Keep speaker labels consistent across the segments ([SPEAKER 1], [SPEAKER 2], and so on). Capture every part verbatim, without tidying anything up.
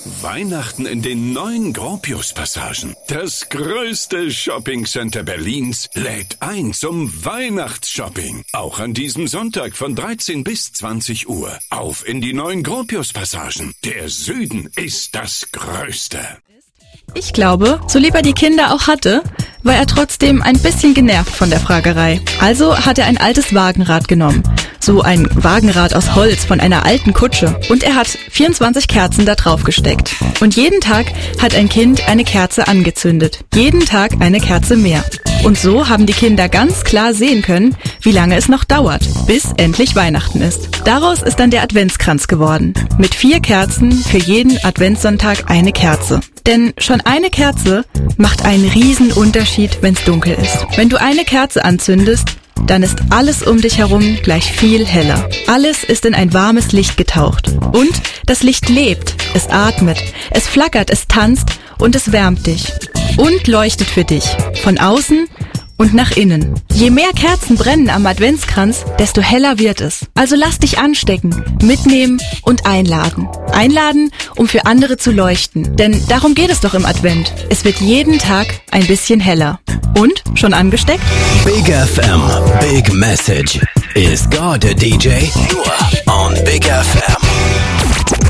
[SPEAKER 1] Weihnachten in den neuen Gropius-Passagen. Das größte Shoppingcenter Berlins lädt ein zum Weihnachtsshopping. Auch an diesem Sonntag von dreizehn bis zwanzig Uhr. Auf in die neuen Gropius-Passagen. Der Süden ist das Größte.
[SPEAKER 2] Ich glaube, so lieb er die Kinder auch hatte, war er trotzdem ein bisschen genervt von der Fragerei. Also hat er ein altes Wagenrad genommen. So ein Wagenrad aus Holz von einer alten Kutsche. Und er hat vierundzwanzig Kerzen da drauf gesteckt. Und jeden Tag hat ein Kind eine Kerze angezündet. Jeden Tag eine Kerze mehr. Und so haben die Kinder ganz klar sehen können, wie lange es noch dauert, bis endlich Weihnachten ist. Daraus ist dann der Adventskranz geworden. Mit vier Kerzen für jeden Adventssonntag eine Kerze. Denn schon eine Kerze macht einen riesen Unterschied, wenn's dunkel ist. Wenn du eine Kerze anzündest, dann ist alles um dich herum gleich viel heller. Alles ist in ein warmes Licht getaucht. Und das Licht lebt, es atmet, es flackert, es tanzt und es wärmt dich. Und leuchtet für dich, von außen und nach innen. Je mehr Kerzen brennen am Adventskranz, desto heller wird es. Also lass dich anstecken, mitnehmen und einladen. Einladen, um für andere zu leuchten. Denn darum geht es doch im Advent. Es wird jeden Tag ein bisschen heller. Und? Schon angesteckt?
[SPEAKER 3] Big F M, Big Message. Is God a D J? Nur on Big F M.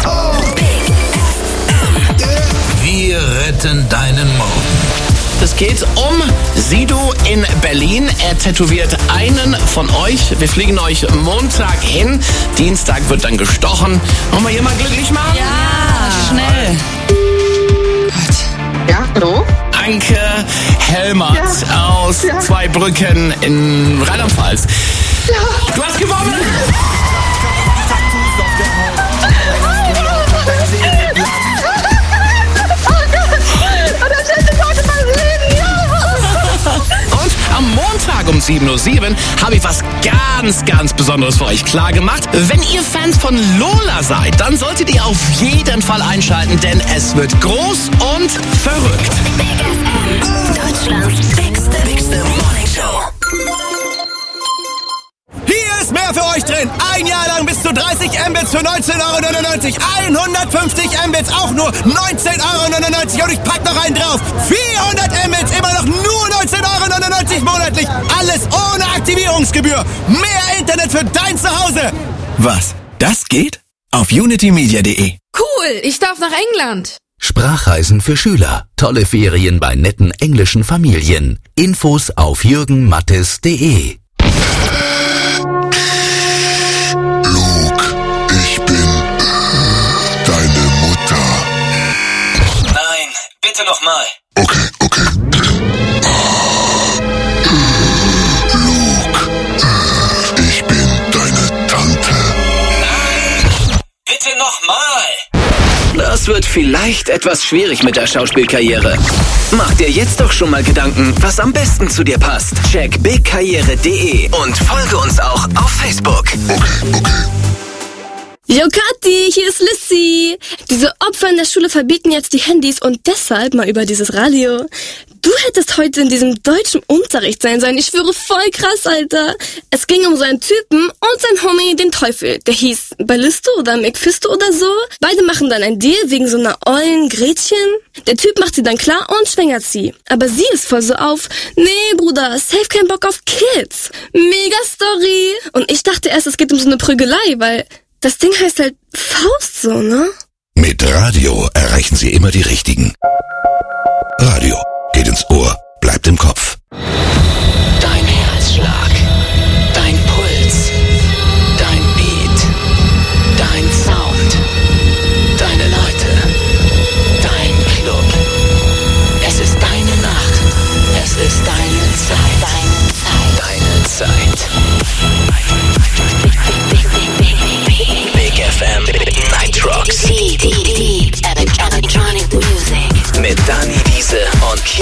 [SPEAKER 3] Wir retten deinen Morgen.
[SPEAKER 4] Es geht um Sido in Berlin. Er tätowiert einen von euch. Wir fliegen euch Montag hin. Dienstag wird dann gestochen. Wollen wir hier mal glücklich machen?
[SPEAKER 5] Ja, schnell.
[SPEAKER 6] Ja, hallo?
[SPEAKER 4] Anke Helmert
[SPEAKER 6] Ja.
[SPEAKER 4] aus
[SPEAKER 6] Ja.
[SPEAKER 4] Zweibrücken in Rheinland-Pfalz.
[SPEAKER 6] Ja.
[SPEAKER 4] Du hast gewonnen! Und am Montag um sieben Uhr sieben habe ich was ganz, ganz Besonderes für euch klar gemacht. Wenn ihr Fans von Lola seid, dann solltet ihr auf jeden Fall einschalten, denn es wird groß und verrückt.
[SPEAKER 7] Deutschlands bigste, bigste Morning Show.
[SPEAKER 8] Hier ist mehr für euch drin. Ein Jahr lang bis zu dreißig Mbits für neunzehn Euro neunundneunzig. hundertfünfzig Mbits auch nur neunzehn Euro neunundneunzig. Und ich pack noch einen drauf. vierhundert Mbits immer noch nur neunzehn Euro neunundneunzig monatlich. Alles ohne Aktivierungsgebühr. Mehr Internet für dein Zuhause. Was? Das geht? Auf unitymedia punkt de.
[SPEAKER 5] Cool, ich darf nach England.
[SPEAKER 3] Sprachreisen für Schüler. Tolle Ferien bei netten englischen Familien. Infos auf jürgen mattes punkt de.
[SPEAKER 9] Ich bin deine Mutter.
[SPEAKER 3] Nein, bitte nochmal.
[SPEAKER 9] Okay, okay. Luke, ich bin deine Tante.
[SPEAKER 3] Nein, bitte nochmal. Das wird vielleicht etwas schwierig mit der Schauspielkarriere. Mach dir jetzt doch schon mal Gedanken, was am besten zu dir passt. Check big karriere punkt de und folge uns auch auf Facebook.
[SPEAKER 9] Okay, okay.
[SPEAKER 10] Yo Kathi, hier ist Lissy. Diese Opfer in der Schule verbieten jetzt die Handys und deshalb mal über dieses Radio. Du hättest heute in diesem deutschen Unterricht sein sollen. Ich schwöre, voll krass, Alter. Es ging um so einen Typen und sein Homie, den Teufel. Der hieß Ballisto oder Mephisto oder so. Beide machen dann ein Deal wegen so einer ollen Gretchen. Der Typ macht sie dann klar und schwängert sie. Aber sie ist voll so auf, nee, Bruder, safe kein Bock auf Kids. Mega Story. Und ich dachte erst, es geht um so eine Prügelei, weil das Ding heißt halt Faust so, ne?
[SPEAKER 9] Mit Radio erreichen Sie immer die Richtigen. Radio geht ins Ohr, bleibt im Kopf.
[SPEAKER 3] Dein Herzschlag, dein Puls, dein Beat, dein Sound, deine Leute, dein Club. Es ist deine Nacht, es ist deine Zeit, deine Zeit, deine Zeit. Big F M Night Rocks
[SPEAKER 7] Deep, deep, deep electronic music.
[SPEAKER 3] mit Dani Wiese und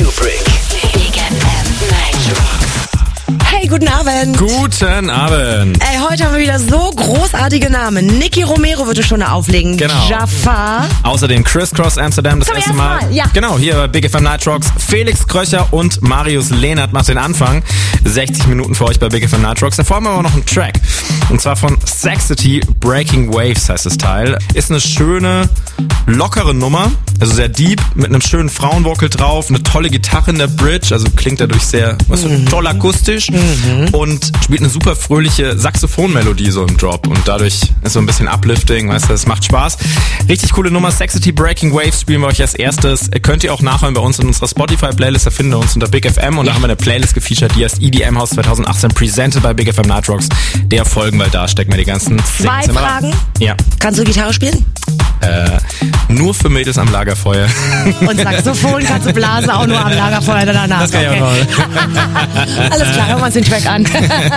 [SPEAKER 6] Abend.
[SPEAKER 11] Guten Abend.
[SPEAKER 6] Ey, heute haben wir wieder so großartige Namen. Nicky Romero wird eine Stunde auflegen.
[SPEAKER 11] Genau.
[SPEAKER 6] Jafar.
[SPEAKER 11] Außerdem Criss Cross Amsterdam das
[SPEAKER 6] Zum
[SPEAKER 11] erste
[SPEAKER 6] ersten
[SPEAKER 11] Mal.
[SPEAKER 6] Mal, ja.
[SPEAKER 11] Genau, hier bei Big F M Night Rocks. Felix Kröcher und Marius Lehnert macht den Anfang. sechzig Minuten für euch bei Big F M Night Rocks. Davor haben wir aber noch einen Track. Und zwar von Saxity, Breaking Waves heißt das Teil. Ist eine schöne, lockere Nummer. Also sehr deep, mit einem schönen Frauenvocal drauf. Eine tolle Gitarre in der Bridge. Also klingt dadurch sehr, was so,
[SPEAKER 6] Mhm.
[SPEAKER 11] toll akustisch.
[SPEAKER 6] Mhm.
[SPEAKER 11] Und spielt eine super fröhliche Saxophonmelodie so im Drop. Und dadurch ist so ein bisschen uplifting, weißt du, es macht Spaß. Richtig coole Nummer. Saxity, Breaking Waves spielen wir euch als erstes. Könnt ihr auch nachhören bei uns in unserer Spotify-Playlist. Da findet ihr uns unter Big F M. Und da haben wir eine Playlist gefeatured, die heißt E D M House zwanzig achtzehn, presented by Big F M Night Rocks. Der folgen, weil da stecken wir die ganzen
[SPEAKER 6] Zwei
[SPEAKER 11] Singles immer
[SPEAKER 6] Fragen.
[SPEAKER 11] rein. Ja.
[SPEAKER 6] Kannst du Gitarre spielen?
[SPEAKER 11] Äh, nur für Mädels am Lagerfeuer.
[SPEAKER 6] Und Saxophon kannst du blasen, auch nur am Lagerfeuer danach.
[SPEAKER 11] Das kann ich
[SPEAKER 6] okay.
[SPEAKER 11] auch noch.
[SPEAKER 6] Alles klar, hören wir uns den Track an.
[SPEAKER 12] It's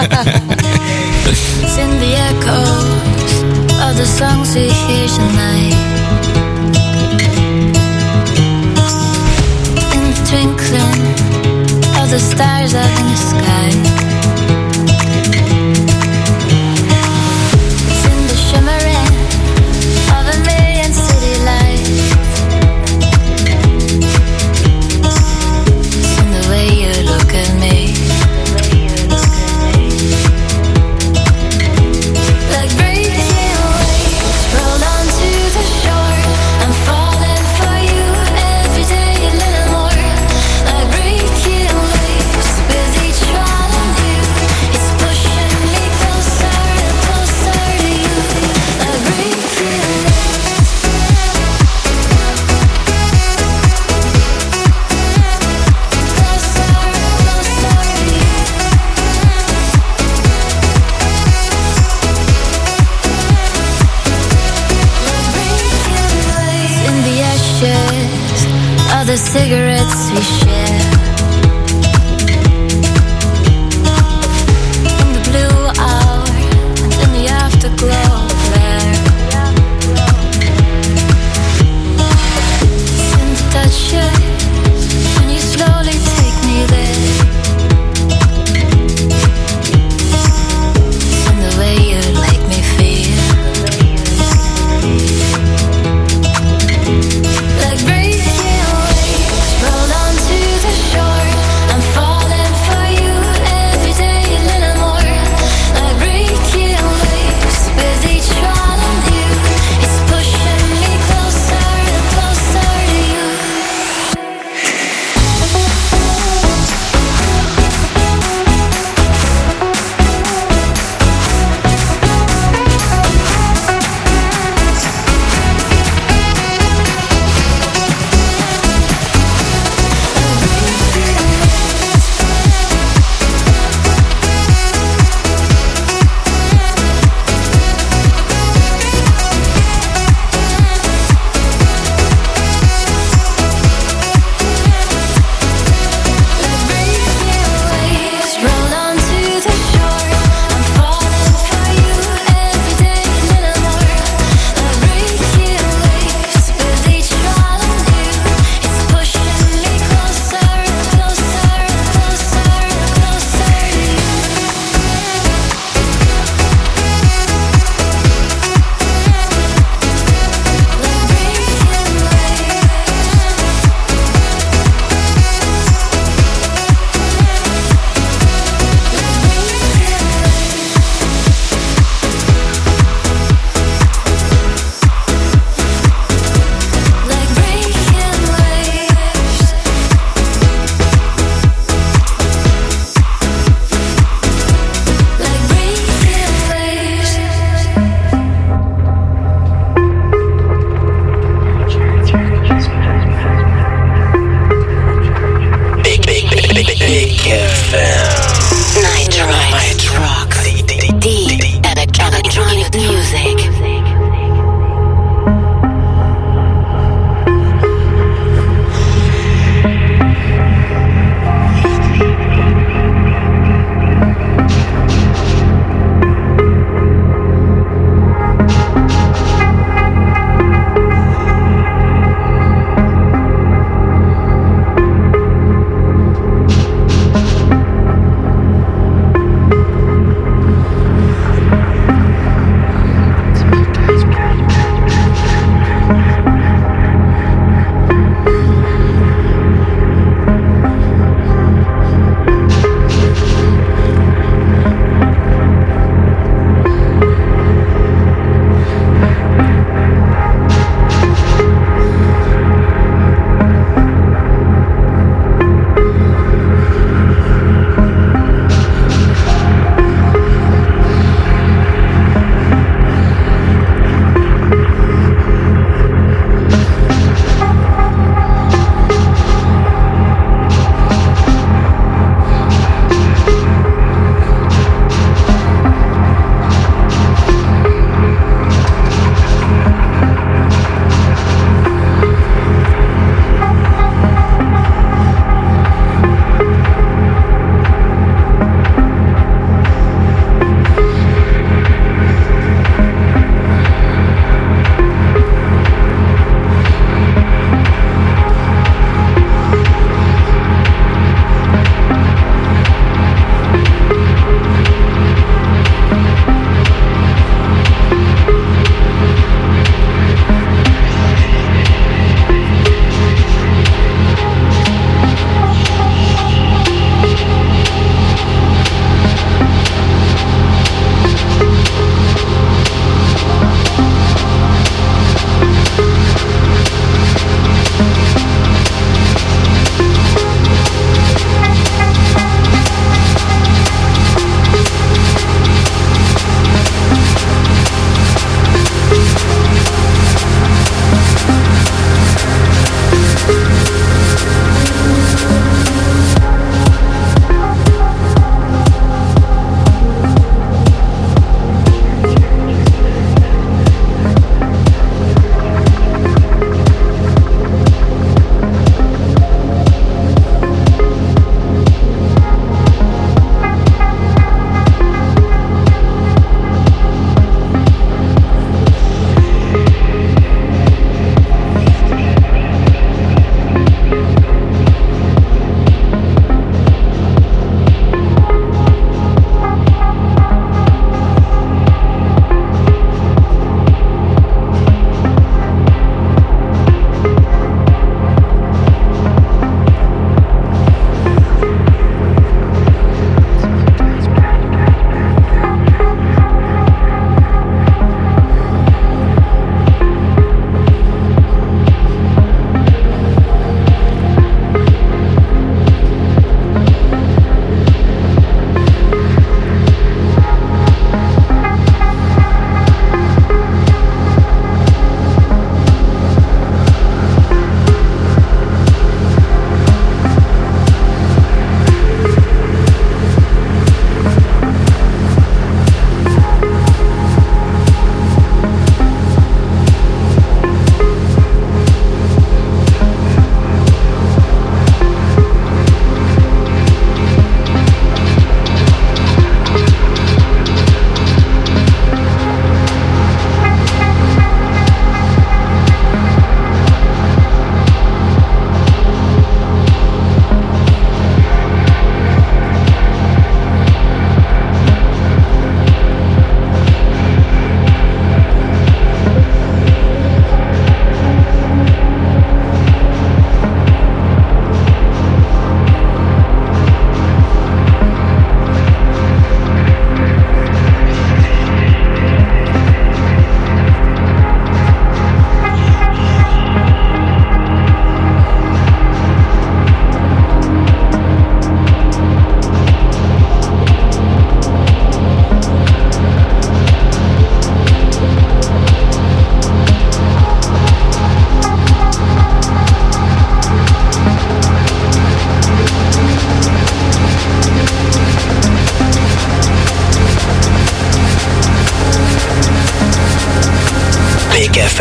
[SPEAKER 12] in the echoes of the songs we hear tonight. In the twinkling of the stars up in the sky. It's in the shimmering of a million city lights. It's in the way you look at me. Like breaking waves rolled onto the shore. I'm falling for you every day a little more. Like breaking waves with each one of you. It's pushing me closer and closer to you. Like breaking waves. Closer and closer to you. In the ashes of the cigarettes we share. In the blue hour and in the afterglow flare. In the touches when you slowly take me there. In the way you make me feel. Like breaking waves rolled onto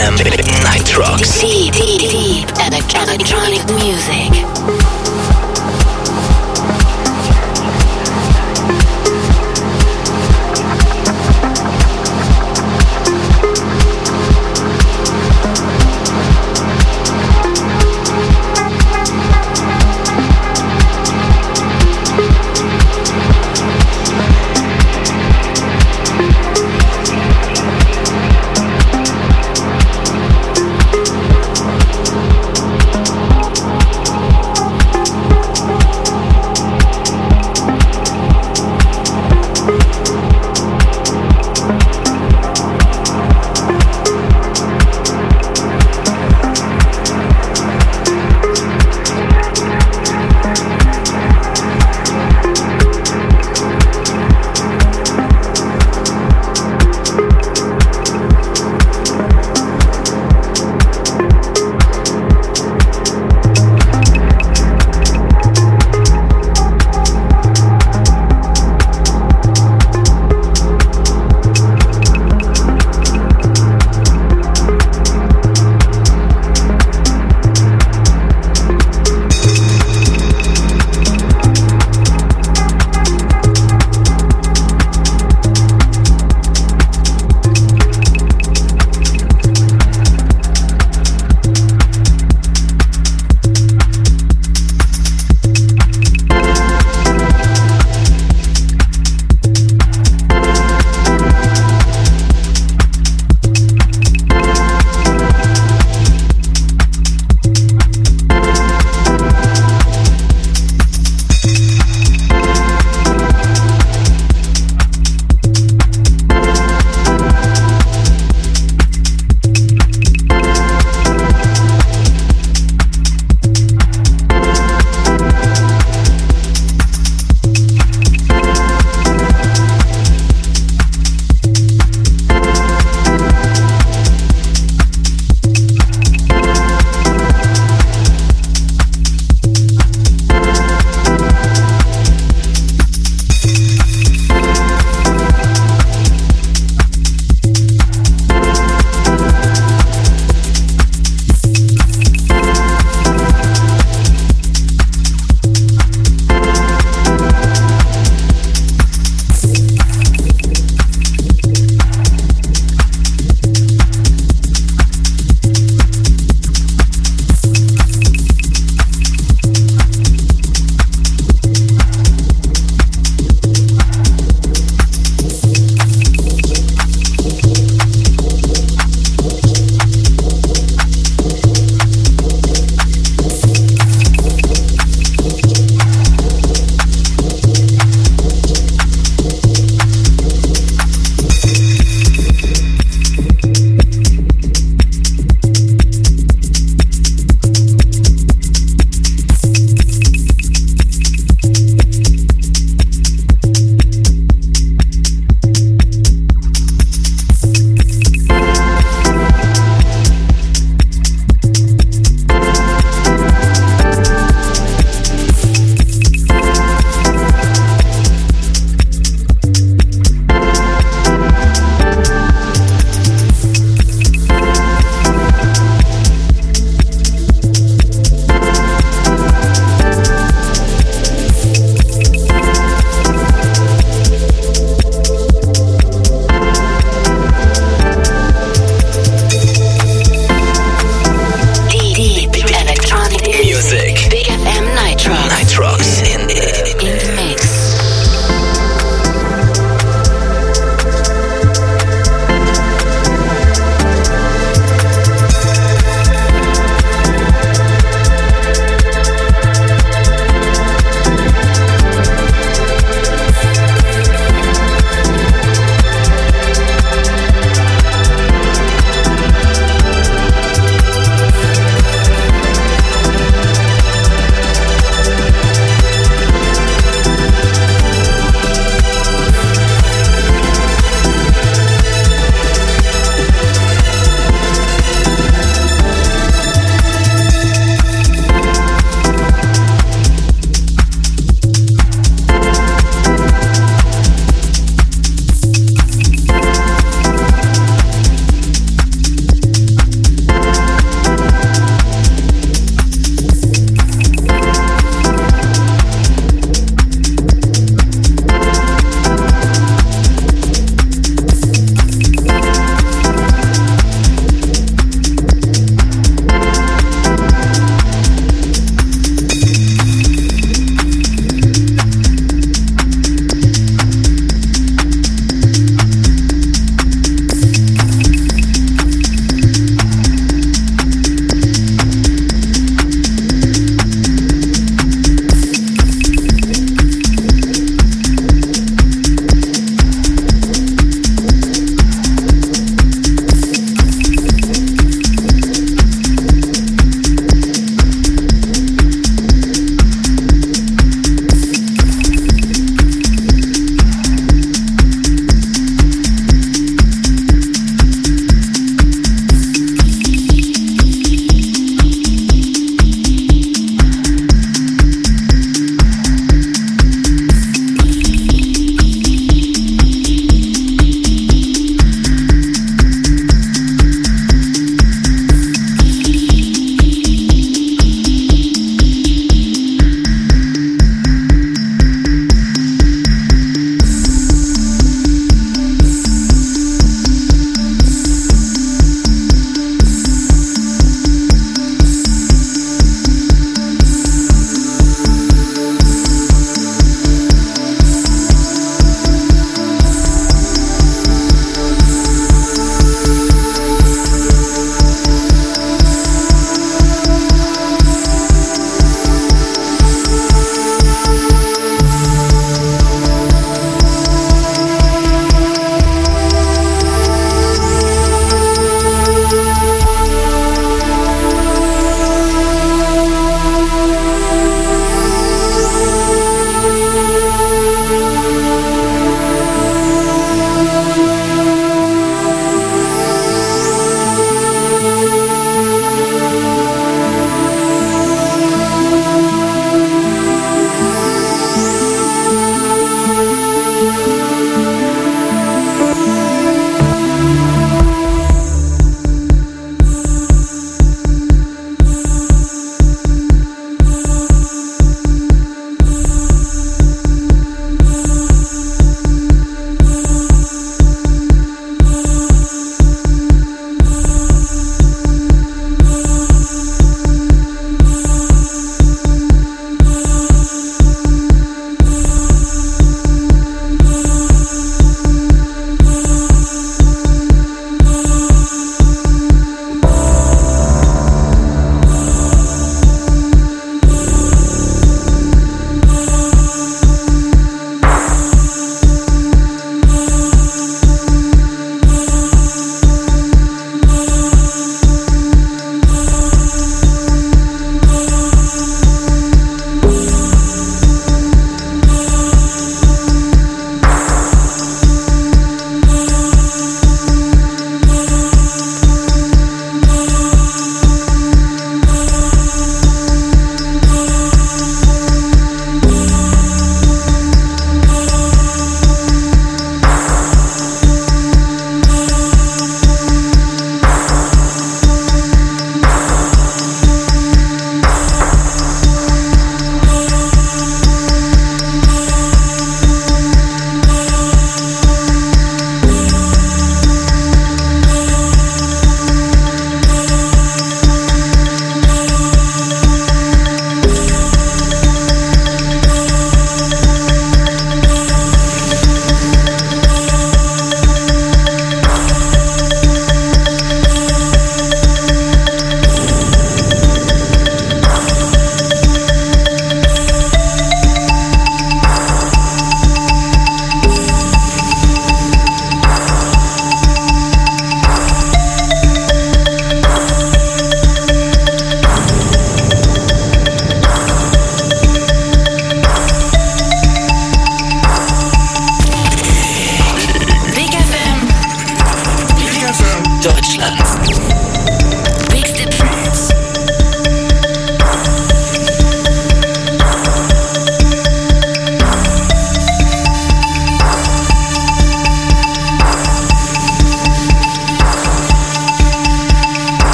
[SPEAKER 3] M Nitrox.
[SPEAKER 12] Deep, deep, deep electronic music.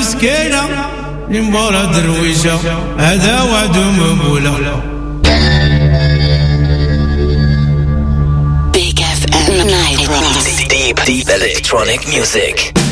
[SPEAKER 13] مسكينة لمبارا درويشة هذا وعد مقبولة.
[SPEAKER 3] Big F M Night Rocks. Deep, deep electronic music.